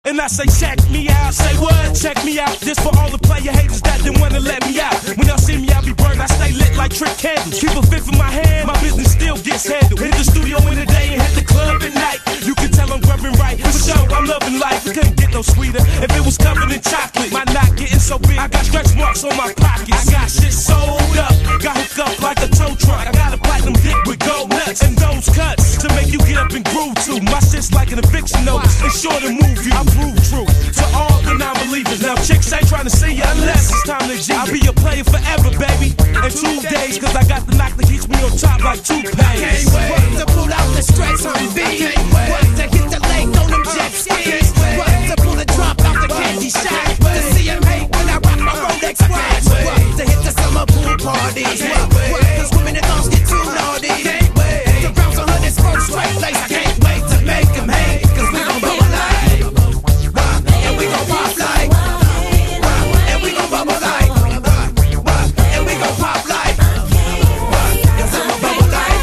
And I say check me out, say what? Check me out, this for all the player haters that didn't wanna let me out. When y'all see me, I be burned, I stay lit like trick candles. Keep a fifth in my hand, my business still gets handled. Hit the studio in the day and hit the club at night. You can tell I'm grubbing right, for sure I'm loving life. It couldn't get no sweeter if it was covered in chocolate. My knot getting so big, I got stretch marks on my pockets. I got shit sold up, got hooked up like a tow truck. I got a platinum dick with gold nuts and those cuts to make you get up and groove to. My shit's like an eviction notice, it's sure to move you. I prove true to all the non-believers. Now chicks ain't trying to see you unless it's time to G. I'll be a player forever, baby. In 2 days, cause I got the knock that keeps me on top like toupees. Can't wait to pull out the stretch on B. What to hit the lake on them jet skis. What to pull the drop out the candy shop. To see him hate when I rock my Rolex watch. What to hit the summer pool parties. What cause women and dogs get too naughty. To bounce on her this first straight lace. I can't wait to make him hate. Cause we gon' bubble like, and we gon' pop like, and we gon' bubble like, and we gon' pop like, cause I'm a bubble like,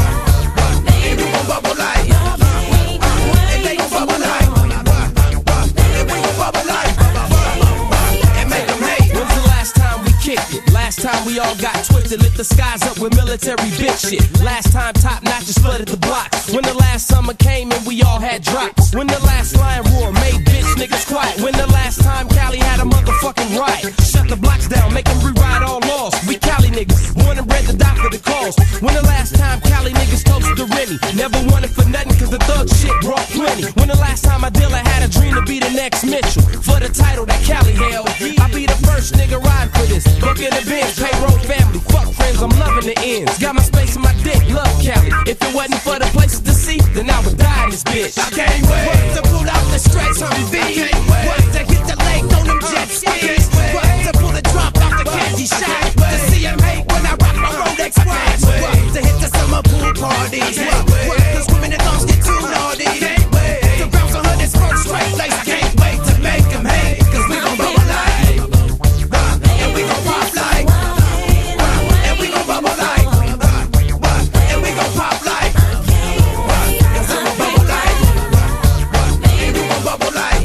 and we gon' bubble like, and they gon' bubble like, and we gon' bubble like, and make them hate. When's the last time we kicked it? Last time we all got twisted, lit the skies up with military bitch shit. Last time top notches flooded the block. When the last summer came and we all had drops. When the last lion roar made bitch niggas quiet. When the last time Cali had a motherfucking riot. Shut the blocks down, make them rewrite all laws. We Cali niggas, born and bred to die for the cause. When the last time Cali niggas toasted the Rennie. Never wanted for nothing cause the thug shit brought plenty. When the last time I dealer had a dream to be the next Mitchell. For the title that Cali held, I be the first nigga ride for this. Book in the Benz, payroll family, fuck friends, I'm loving the ends. Got my space in my dick, love Cali. If it wasn't for the places to see, then I would die in this bitch. I can't wait to pull out the stretch on V. What to hit the lake on them jet skis. What to pull the drop out the candy shop. To see him hate when I rock my Rolex watch. What to hit the summer pool parties. What cause women and dogs get too naughty. To bounce on her this first straight lace. I can't wait to make him hate. Cause we gon' bubble like, and we gon' pop like, and we gon' bubble like, and we gon' pop like, cause I'm a bubble like, and we gon' bubble like,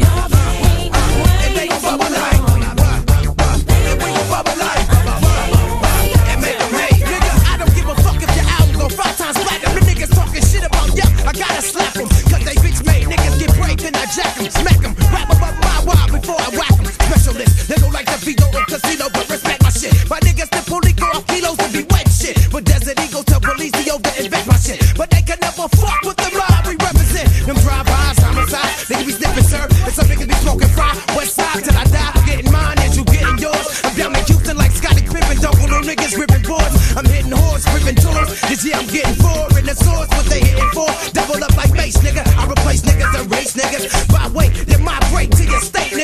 and they gon' bubble like, and we gon' bubble like, and make them hate. Nigga, I don't give a fuck if your album go 5 times platinum. The niggas talking shit about ya, I gotta slap them. Cause they bitch made niggas get break, then I jack them, smack them, wrap them up my wire before I whack them. Specialist, they don't like the Vito or Casino, but respect my shit. My niggas the police go off kilos and be wet shit. But Desert Eagle tell police he over invest my shit. But they can never fuck with the mob we represent. Them drive-bys, homicide, they can be sniffing sir. And some niggas be smoking fry, west side till I die. Getting mine as you getting yours. I'm down in Houston like Scottie Pippen, double no niggas ripping boards. I'm hitting horse, ripping tours. This year I'm getting 4 in the source, what they hitting for? Double up like Mace, nigga. I replace niggas and race niggas. By way, then my break to your state, nigga.